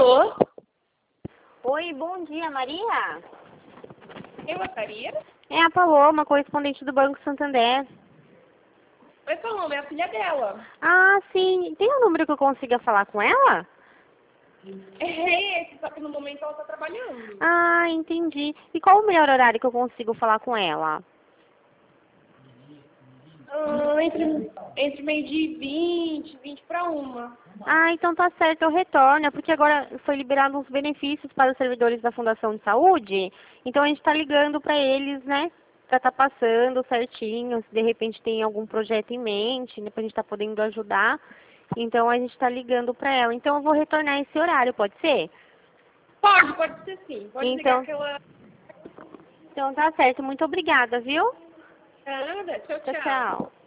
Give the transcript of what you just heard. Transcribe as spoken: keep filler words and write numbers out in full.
Alô? Oi, bom dia, Maria? Eu gostaria? É a Paloma, correspondente do Banco Santander. Oi, Paloma, é a filha dela. Ah, sim. Tem um número que eu consiga falar com ela? É esse, só que no momento ela tá trabalhando. Ah, entendi. E qual o melhor horário que eu consigo falar com ela? Ah, entre, entre meio-dia e vinte, vinte para uma. Ah, então tá certo, eu retorno, é porque agora foi liberado uns benefícios para os servidores da Fundação de Saúde, então a gente tá ligando para eles, né, pra tá passando certinho, se de repente tem algum projeto em mente, né, pra gente tá podendo ajudar, então a gente tá ligando para ela. Então eu vou retornar esse horário, pode ser? Pode, pode ser sim. Pode ligar Então, que ela... então tá certo, muito obrigada, viu? Nada, tchau, Tchau, tchau. tchau.